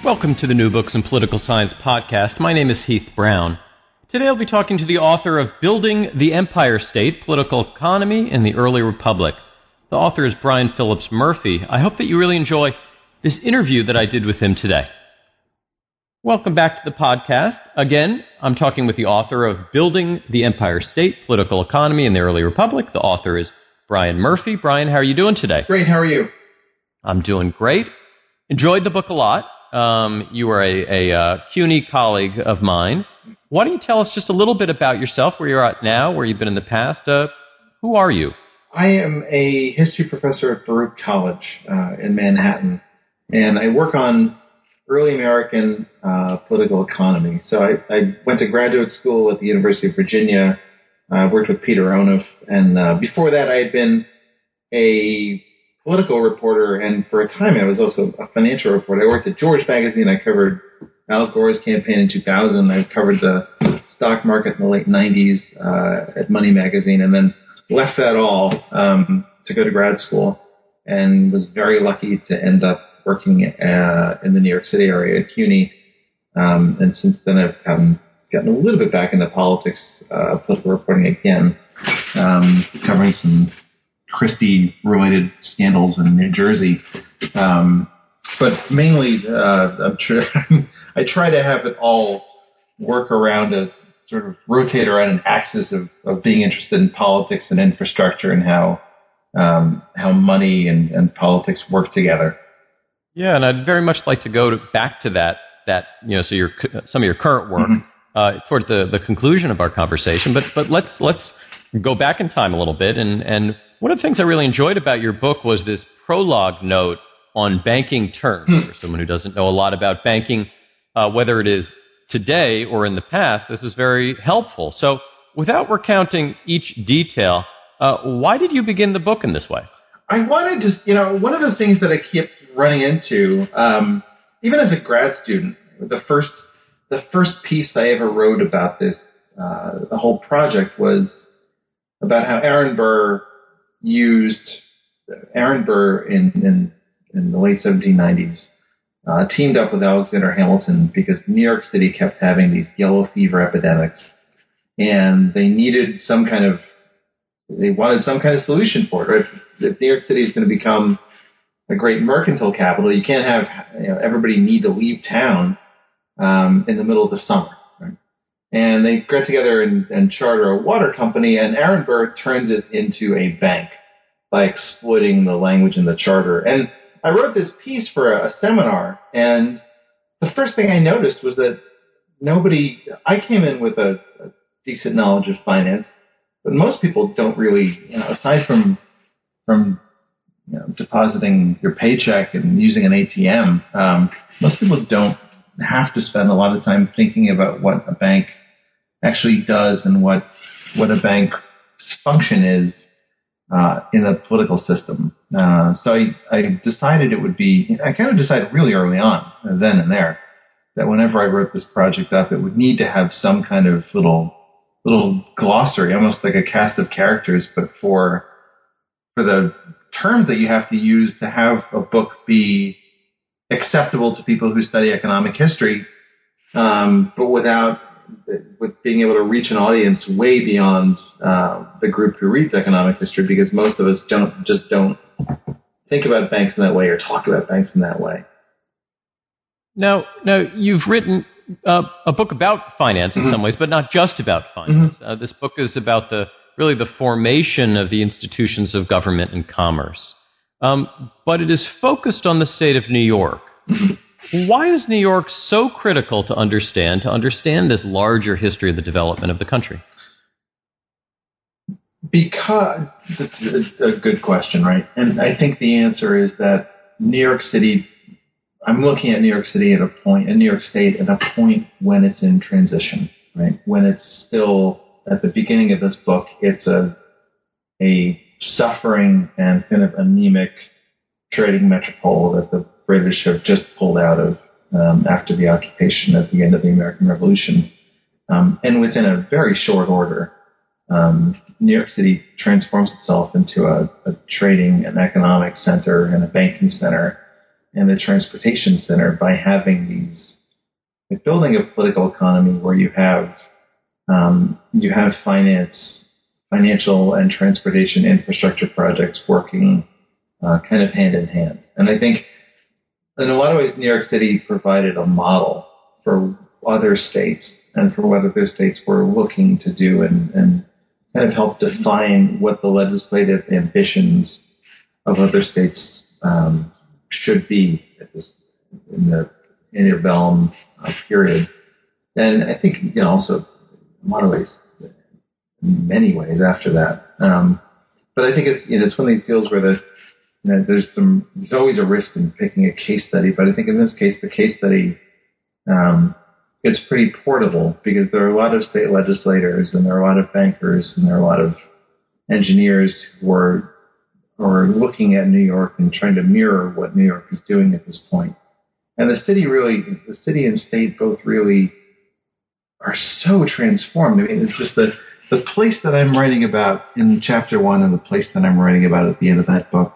Welcome to the New Books in Political Science podcast. My name is Heath Brown. Today I'll be talking to the author of Building the Empire State, Political Economy in the Early Republic. The author is Brian Phillips Murphy. I hope that you really enjoy this interview that I did with him today. Welcome back to the podcast. Again, I'm talking with the author of Building the Empire State, Political Economy in the Early Republic. The author is Brian Murphy. Brian, how are you doing today? Great. How are you? I'm doing great. Enjoyed the book a lot. You are a CUNY colleague of mine. Why don't you tell us just a little bit about yourself, where you're at now, where you've been in the past? Who are you? I am a history professor at Baruch College in Manhattan, and I work on early American political economy. So I went to graduate school at the University of Virginia. I worked with Peter Onuf, and before that I had been a political reporter, and for a time I was also a financial reporter. I worked at George Magazine. I covered Al Gore's campaign in 2000. I covered the stock market in the late 90s at Money Magazine, and then left that all to go to grad school, and was very lucky to end up working in the New York City area at CUNY. And since then I've gotten a little bit back into politics, political reporting again, covering some Christie-related scandals in New Jersey. But mainly, I try to have it all work around a sort of rotate around an axis of being interested in politics and infrastructure and how money and politics work together. Yeah, and I'd very much like to go back to that so some of your current work toward the conclusion of our conversation. But let's go back in time a little bit. And one of the things I really enjoyed about your book was this prologue note on banking terms. For someone who doesn't know a lot about banking, whether it is today or in the past, this is very helpful. So without recounting each detail, why did you begin the book in this way? I wanted to, one of the things that I kept running into, even as a grad student, the first piece I ever wrote about this, the whole project was about how Aaron Burr in the late 1790s, teamed up with Alexander Hamilton because New York City kept having these yellow fever epidemics, and they wanted some kind of solution for it. Right? If New York City is going to become a great mercantile capital, you can't have everybody need to leave town in the middle of the summer. Right? And they get together and charter a water company, and Aaron Burr turns it into a bank by exploiting the language in the charter. And I wrote this piece for a seminar, and the first thing I noticed was that I came in with a decent knowledge of finance, but most people don't really, aside from depositing your paycheck and using an ATM, most people don't have to spend a lot of time thinking about what a bank actually does and what a bank's function is in the political system. So I decided I kind of decided really early on, then and there, that whenever I wrote this project up, it would need to have some kind of little glossary, almost like a cast of characters, but for the terms that you have to use to have a book be acceptable to people who study economic history, but with being able to reach an audience way beyond the group who reads economic history, because most of us don't think about banks in that way or talk about banks in that way. Now you've written a book about finance in some ways, but not just about finance. This book is about the formation of the institutions of government and commerce. But it is focused on the state of New York. Why is New York so critical to understand this larger history of the development of the country? Because it's a good question, right? And I think the answer is that New York City, I'm looking at New York City at a point, and New York State at a point when it's in transition, right? When it's still, at the beginning of this book, it's a suffering and kind of anemic trading metropole that the British have just pulled out of after the occupation at the end of the American Revolution. And within a very short order, New York City transforms itself into a trading and economic center and a banking center and the transportation center by having these, like building a political economy where you have financial and transportation infrastructure projects working kind of hand in hand. And I think in a lot of ways, New York City provided a model for other states and for what other states were looking to do, and kind of helped define what the legislative ambitions of other states should be in the interbellum period. And I think, also in a lot of ways, in many ways after that. But I think it's one of these deals where there's always a risk in picking a case study, but I think in this case, the case study is pretty portable because there are a lot of state legislators and there are a lot of bankers and there are a lot of engineers who are looking at New York and trying to mirror what New York is doing at this point. And the city and state both really are so transformed. I mean, it's just the place that I'm writing about in chapter 1 and the place that I'm writing about at the end of that book,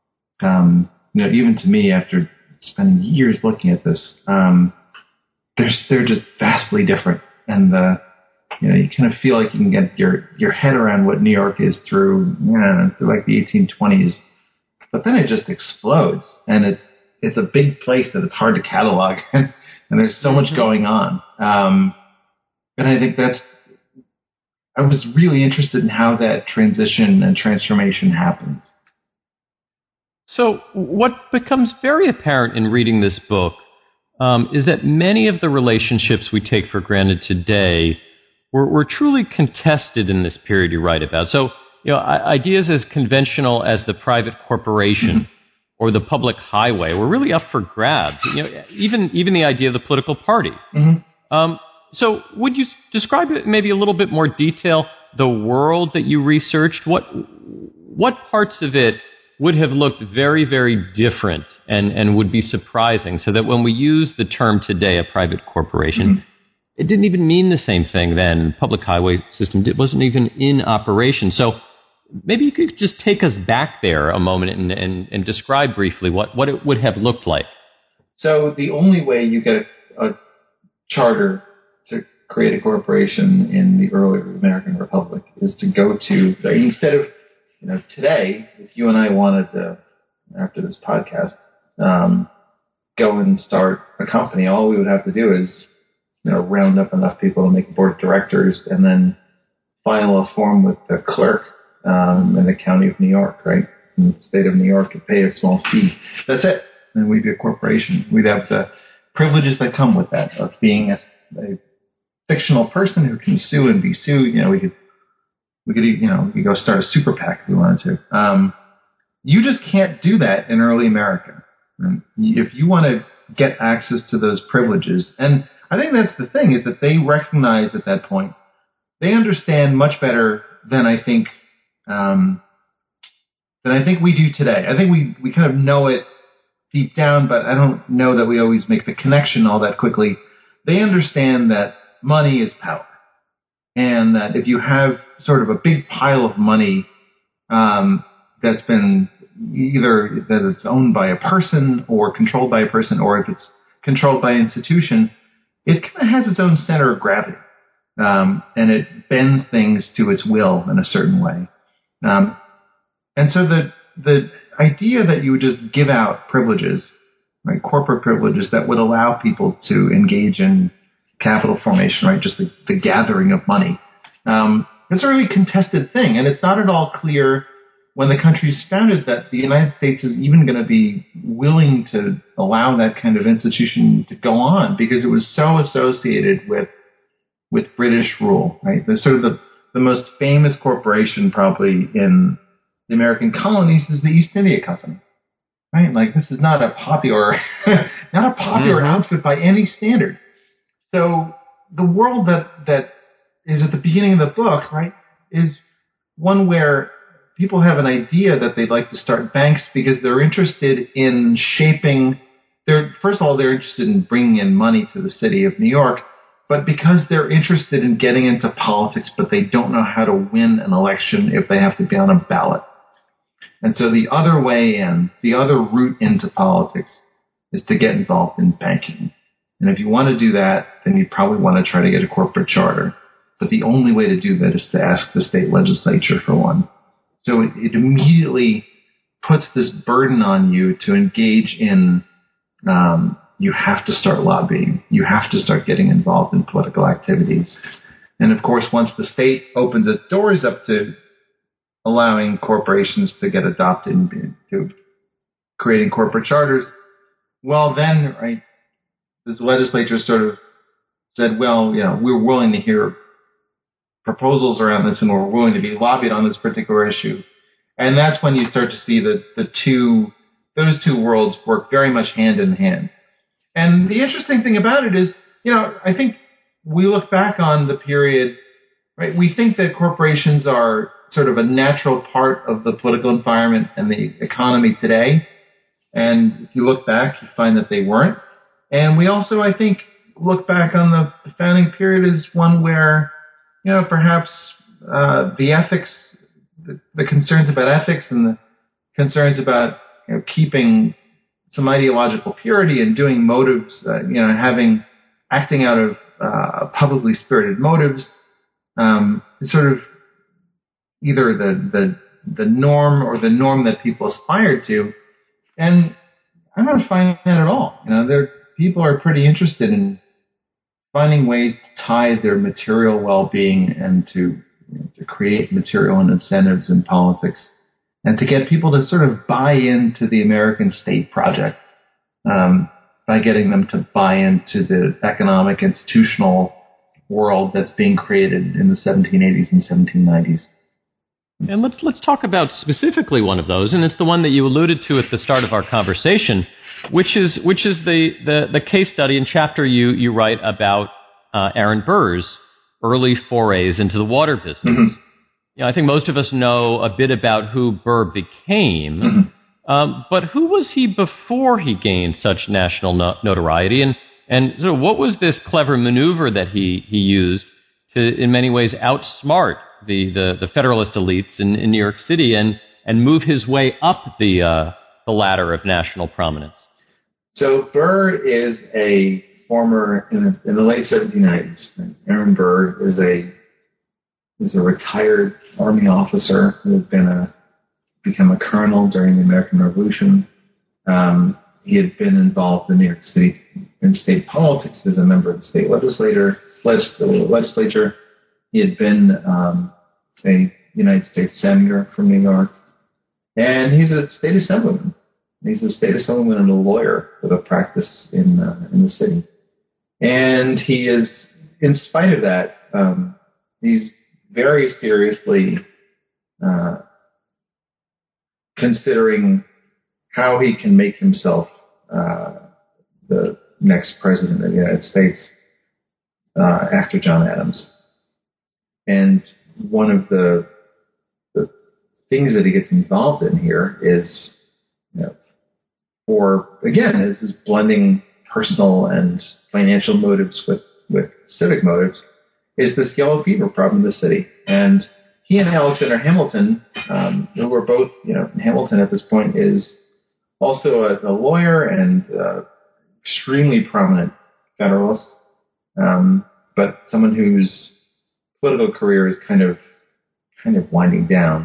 even to me, after spending years looking at this, they're just vastly different. And you kind of feel like you can get your head around what New York is through like the 1820s, but then it just explodes, and it's a big place that it's hard to catalog, and there's so much going on. And I think I was really interested in how that transition and transformation happens. So what becomes very apparent in reading this book is that many of the relationships we take for granted today were truly contested in this period you write about. So, ideas as conventional as the private corporation or the public highway were really up for grabs. Even the idea of the political party. Mm-hmm. So would you describe it maybe a little bit more detail, the world that you researched? What parts of it would have looked very, very different and would be surprising, so that when we use the term today, a private corporation, it didn't even mean the same thing then. Public highway system wasn't even in operation. So maybe you could just take us back there a moment and describe briefly what it would have looked like. So the only way you get a charter to create a corporation in the early American Republic is to go to, instead of, today, if you and I wanted to, after this podcast, go and start a company, all we would have to do is, round up enough people to make a board of directors and then file a form with the clerk in the county of New York, right? In the state of New York, and pay a small fee. That's it. And we'd be a corporation. We'd have the privileges that come with that of being a fictional person who can sue and be sued. We could go start a super PAC if we wanted to. You just can't do that in early America. If you want to get access to those privileges, and I think that's the thing, is that they recognize at that point, they understand much better than I think we do today. I think we kind of know it deep down, but I don't know that we always make the connection all that quickly. They understand that money is power, and that if you have sort of a big pile of money that's been either that it's owned by a person or controlled by a person, or if it's controlled by an institution, it kind of has its own center of gravity, and it bends things to its will in a certain way. And so the idea that you would just give out privileges, right, corporate privileges that would allow people to engage in capital formation, right, just the gathering of money, it's a really contested thing, and it's not at all clear when the country's founded that the United States is even going to be willing to allow that kind of institution to go on, because it was so associated with British rule, right? The sort of the most famous corporation probably in the American colonies is the East India Company, right? Like, this is not a popular outfit by any standard. So the world that is at the beginning of the book, right, is one where people have an idea that they'd like to start banks because they're interested in shaping. First of all, they're interested in bringing in money to the city of New York, but because they're interested in getting into politics, but they don't know how to win an election if they have to be on a ballot. And so the other way in, the other route into politics, is to get involved in banking. And if you want to do that, then you probably want to try to get a corporate charter. But the only way to do that is to ask the state legislature for one. So it immediately puts this burden on you to engage in, you have to start lobbying. You have to start getting involved in political activities. And of course, once the state opens its doors up to allowing corporations to get adopted into creating corporate charters, well, then, right, this legislature sort of said, well, we're willing to hear proposals around this and we're willing to be lobbied on this particular issue. And that's when you start to see those two worlds work very much hand in hand. And the interesting thing about it is, I think we look back on the period, right? We think that corporations are sort of a natural part of the political environment and the economy today. And if you look back, you find that they weren't. And we also, I think, look back on the founding period as one where, perhaps the ethics, the concerns about ethics and the concerns about keeping some ideological purity and doing motives, acting out of publicly spirited motives, is sort of either the norm or the norm that people aspired to. And I'm not finding that at all. People are pretty interested in finding ways to tie their material well-being and to create material and incentives in politics, and to get people to sort of buy into the American state project by getting them to buy into the economic institutional world that's being created in the 1780s and 1790s. And let's talk about specifically one of those, and it's the one that you alluded to at the start of our conversation, which is the case study and chapter you write about Aaron Burr's early forays into the water business. Mm-hmm. I think most of us know a bit about who Burr became, but who was he before he gained such national notoriety, and sort of what was this clever maneuver that he used to, in many ways, outsmart the Federalist elites in New York City and move his way up the ladder of national prominence? So Burr is a former, in the late 1790s, Aaron Burr is a retired Army officer who had become a colonel during the American Revolution. He had been involved in New York City in state politics as a member of the state legislature. He had been a United States senator from New York, and he's a state assemblyman. He's a state assemblyman and a lawyer with a practice in the city. And he is, in spite of that, he's very seriously considering how he can make himself the next president of the United States after John Adams. And one of the things that he gets involved in here is, is blending personal and financial motives with civic motives, is this yellow fever problem in the city. And he and Alexander Hamilton, who were both, Hamilton at this point is also a lawyer and extremely prominent Federalist, but someone whose political career is kind of winding down.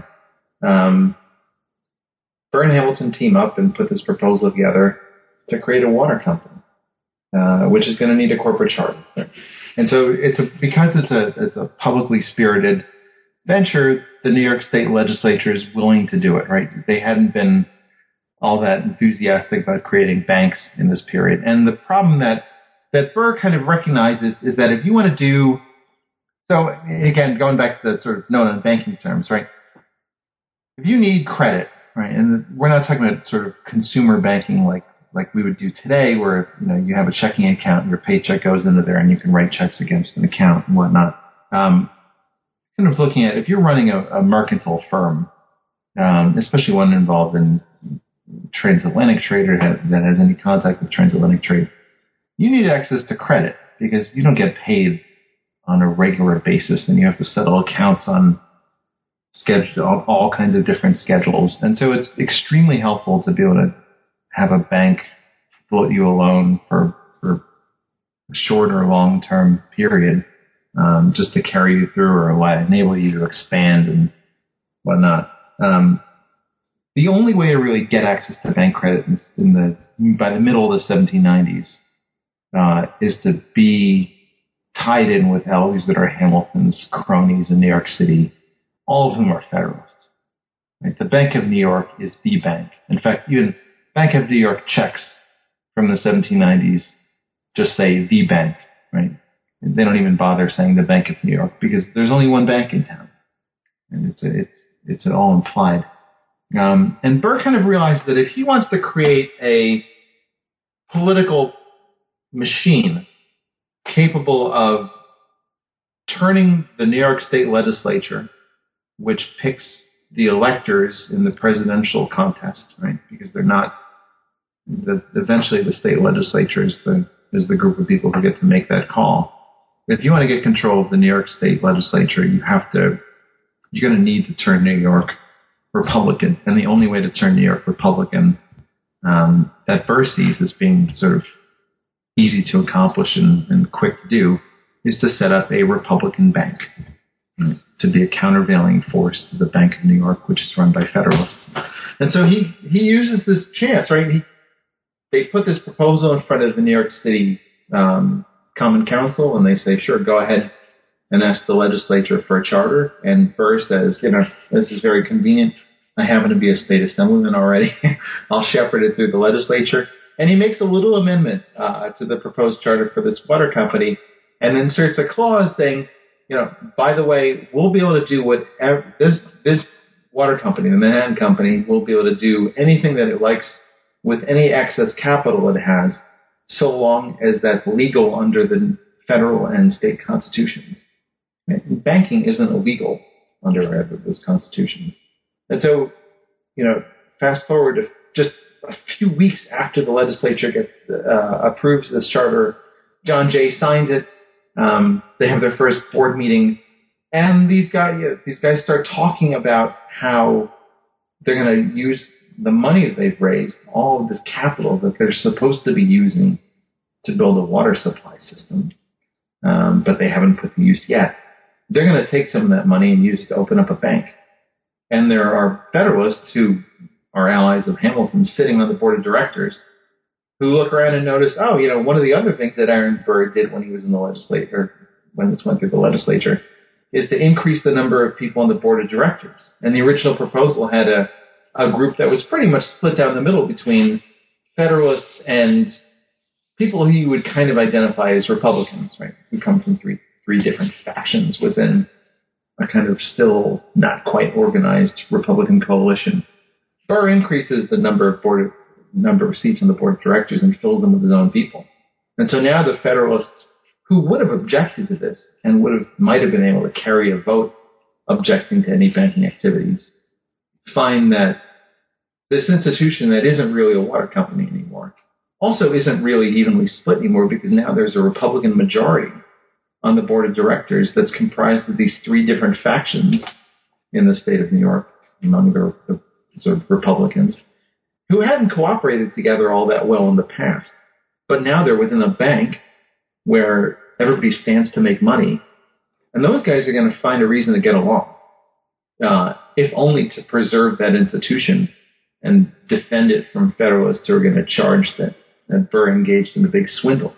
Burr and Hamilton team up and put this proposal together to create a water company, which is going to need a corporate charter. And so because it's a publicly spirited venture, the New York State legislature is willing to do it, right? They hadn't been all that enthusiastic about creating banks in this period. And the problem that Burr kind of recognizes is that if you want to do, so again, going back to the sort of known in banking terms, right? If you need credit, right, and we're not talking about sort of consumer banking like we would do today, where you have a checking account and your paycheck goes into there and you can write checks against an account and whatnot. Kind of looking at if you're running a mercantile firm, especially one involved in transatlantic trade or that has any contact with transatlantic trade, you need access to credit because you don't get paid on a regular basis and you have to settle accounts on all kinds of different schedules. And so it's extremely helpful to be able to have a bank let you alone for a short or long-term period, just to carry you through or enable you to expand and whatnot. The only way to really get access to bank credit by the middle of the 1790s is to be tied in with Alexander Hamilton's cronies in New York City, all of whom are Federalists. Right? The Bank of New York is the bank. In fact, even Bank of New York checks from the 1790s just say the bank, right? And they don't even bother saying the Bank of New York because there's only one bank in town, and it's all implied. And Burr kind of realized that if he wants to create a political machine capable of turning the New York State legislature, which picks the electors in the presidential contest, right? Because they're not. Eventually, the state legislature is the group of people who get to make that call. If you want to get control of the New York State legislature, you're going to need to turn New York Republican, and the only way to turn New York Republican that Burr sees as being sort of easy to accomplish and quick to do is to set up a Republican bank, to be a countervailing force to the Bank of New York, which is run by Federalists. And so he uses this chance, right? They put this proposal in front of the New York City Common Council, and they say, sure, go ahead and ask the legislature for a charter. And Burr says, this is very convenient. I happen to be a state assemblyman already. I'll shepherd it through the legislature. And he makes a little amendment to the proposed charter for this water company and inserts a clause saying, by the way, we'll be able to do whatever this water company, the Manhattan Company, will be able to do anything that it likes with any excess capital it has, so long as that's legal under the federal and state constitutions. Banking isn't illegal under either of those constitutions. And so, fast forward to just a few weeks after the legislature approves this charter, John Jay signs it. They have their first board meeting, and these guys start talking about how they're going to use the money that they've raised, all of this capital that they're supposed to be using to build a water supply system, but they haven't put to use yet. They're going to take some of that money and use it to open up a bank. And there are Federalists who are allies of Hamilton sitting on the board of directors who look around and notice, one of the other things that Aaron Burr did when he was in the legislature, when this went through the legislature, is to increase the number of people on the board of directors. And the original proposal had a group that was pretty much split down the middle between Federalists and people who you would kind of identify as Republicans, right? Who come from three different factions within a kind of still not quite organized Republican coalition. Burr increases the number of seats on the board of directors and fills them with his own people. And so now the Federalists, who would have objected to this and might have been able to carry a vote objecting to any banking activities, find that this institution that isn't really a water company anymore also isn't really evenly split anymore, because now there's a Republican majority on the board of directors that's comprised of these three different factions in the state of New York among the sort of Republicans who hadn't cooperated together all that well in the past. But now they're within a bank where everybody stands to make money, and those guys are going to find a reason to get along, if only to preserve that institution and defend it from Federalists who are going to charge that Burr engaged in a big swindle.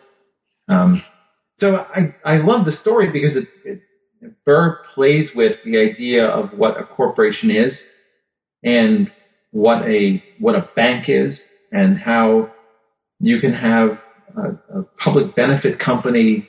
So I love the story because Burr plays with the idea of what a corporation is and what a bank is, and how you can have a public benefit company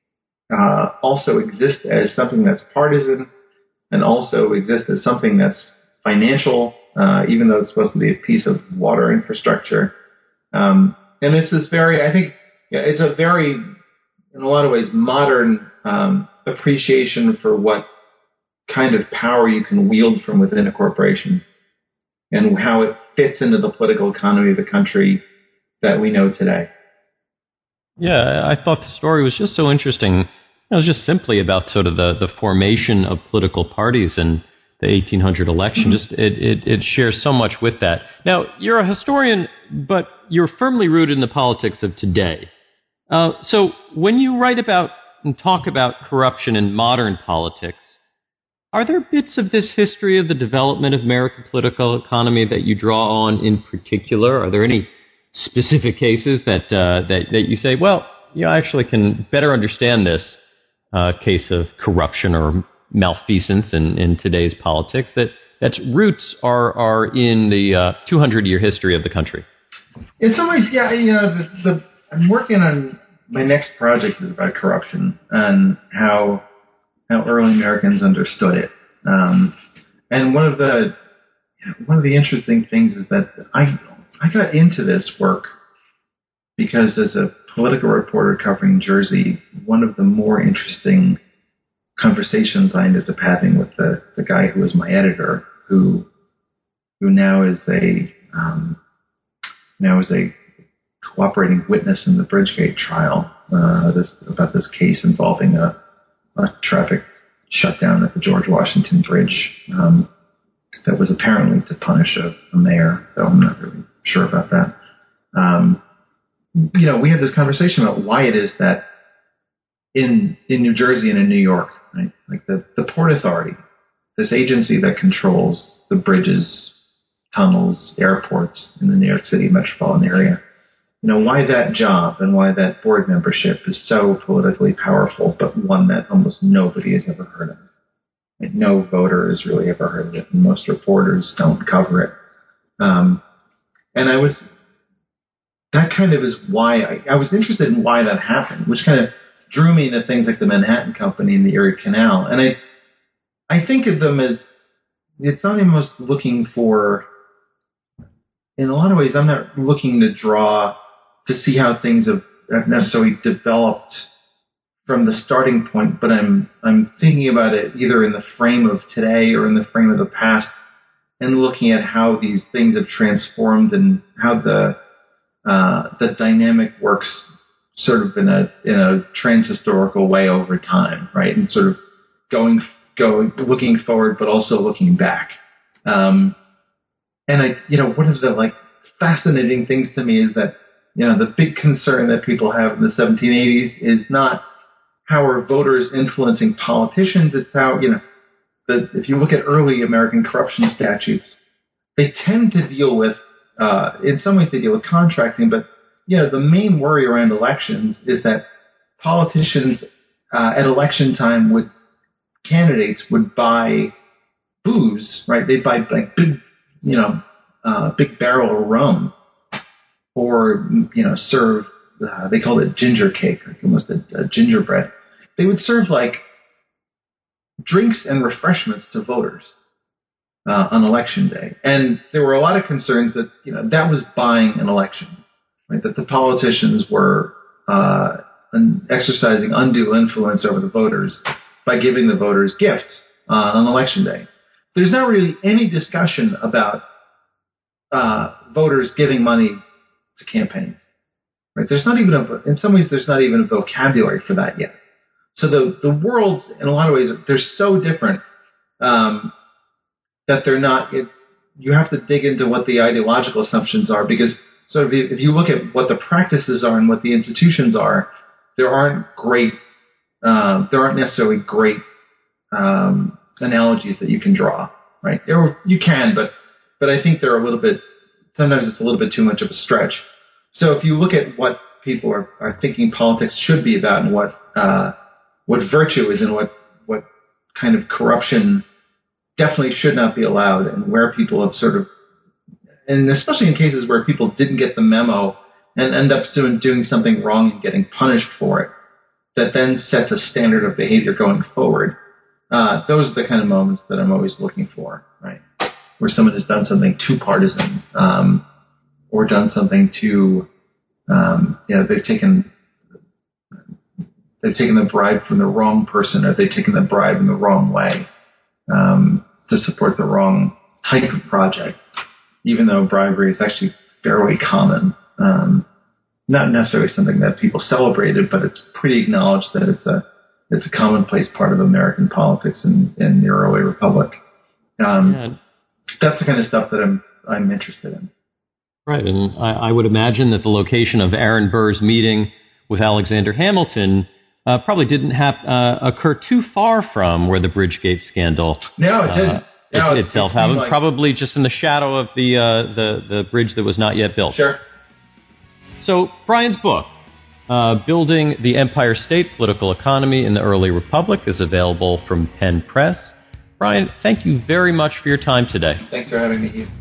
also exist as something that's partisan and also exist as something that's financial, even though it's supposed to be a piece of water infrastructure. And it's this it's a very, in a lot of ways, modern appreciation for what kind of power you can wield from within a corporation and how it fits into the political economy of the country that we know today. Yeah, I thought the story was just so interesting. It was just simply about sort of the formation of political parties and the 1800 election. Just it shares so much with that. Now, you're a historian, but you're firmly rooted in the politics of today. So when you write about and talk about corruption in modern politics, are there bits of this history of the development of American political economy that you draw on in particular? Are there any specific cases that you say, well, I actually can better understand this case of corruption or malfeasance in today's politics, that's roots are in the 200-year history of the country? In some ways, yeah. I'm working on my next project is about corruption and how early Americans understood it. And one of the interesting things is that I got into this work because as a political reporter covering Jersey, one of the more interesting conversations I ended up having with the guy who was my editor, who now is a cooperating witness in the Bridgegate trial, about this case involving a traffic shutdown at the George Washington Bridge that was apparently to punish a mayor, though I'm not really sure about that. We had this conversation about why it is that in New Jersey and in New York, right, like the Port Authority, this agency that controls the bridges, tunnels, airports in the New York City metropolitan area, why that job and why that board membership is so politically powerful, but one that almost nobody has ever heard of. Like no voter has really ever heard of it, and most reporters don't cover it. And that kind of is why I was interested in why that happened, which kind of drew me into things like the Manhattan Company and the Erie Canal. And I think of them as, it's not almost looking for, in a lot of ways, I'm not looking to see how things have necessarily developed from the starting point, but I'm thinking about it either in the frame of today or in the frame of the past, and looking at how these things have transformed and how the dynamic works sort of in a transhistorical way over time, right? And sort of looking forward, but also looking back. And one of the fascinating things to me is that, the big concern that people have in the 1780s is not how are voters influencing politicians. It's how, if you look at early American corruption statutes, they tend to deal with, in some ways they deal with contracting, but, the main worry around elections is that politicians at election time candidates would buy booze, right? They'd buy big barrel of rum, or, serve, they called it ginger cake, almost a gingerbread. They would serve drinks and refreshments to voters on election day. And there were a lot of concerns that, that was buying an election, right? That the politicians were exercising undue influence over the voters by giving the voters gifts on election day. There's not really any discussion about voters giving money to campaigns, right? There's not even in some ways, there's not even a vocabulary for that yet. So the worlds, in a lot of ways, they're so different that they're not. You have to dig into what the ideological assumptions are, because sort of if you look at what the practices are and what the institutions are, there aren't necessarily great analogies that you can draw, right? You can, but I think they're a little bit. Sometimes it's a little bit too much of a stretch. So if you look at what people are thinking politics should be about, and what virtue is, and what kind of corruption definitely should not be allowed, and where people have sort of, and especially in cases where people didn't get the memo and end up doing something wrong and getting punished for it, that then sets a standard of behavior going forward. Those are the kind of moments that I'm always looking for, right? Where someone has done something too partisan, or done something too, they've taken the bribe from the wrong person, or they've taken the bribe in the wrong way to support the wrong type of project, even though bribery is actually fairly common. Not necessarily something that people celebrated, but it's pretty acknowledged that it's a commonplace part of American politics in the early republic. Yeah. That's the kind of stuff that I'm interested in. Right, and I would imagine that the location of Aaron Burr's meeting with Alexander Hamilton probably didn't occur too far from where the Bridgegate scandal. No, it didn't. Itself happened, like, probably just in the shadow of the bridge that was not yet built. Sure. So Brian's book, Building the Empire State Political Economy in the Early Republic, is available from Penn Press. Brian, thank you very much for your time today. Thanks for having me, Hugh.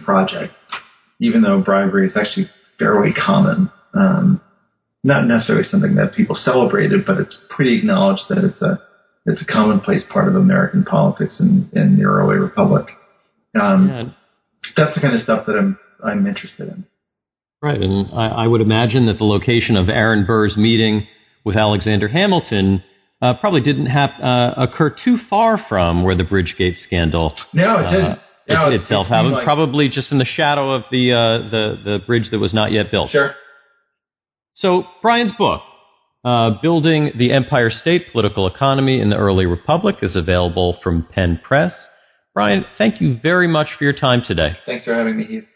project, even though bribery is actually fairly common. Not necessarily something that people celebrated, but it's pretty acknowledged that it's a commonplace part of American politics in the early republic. That's the kind of stuff that I'm interested in. Right, and I would imagine that the location of Aaron Burr's meeting with Alexander Hamilton probably didn't occur too far from where the Bridgegate scandal. No, it didn't. Itself happened. Probably just in the shadow of the bridge that was not yet built. Sure. So Brian's book, Building the Empire State Political Economy in the Early Republic, is available from Penn Press. Brian, thank you very much for your time today. Thanks for having me, Heath.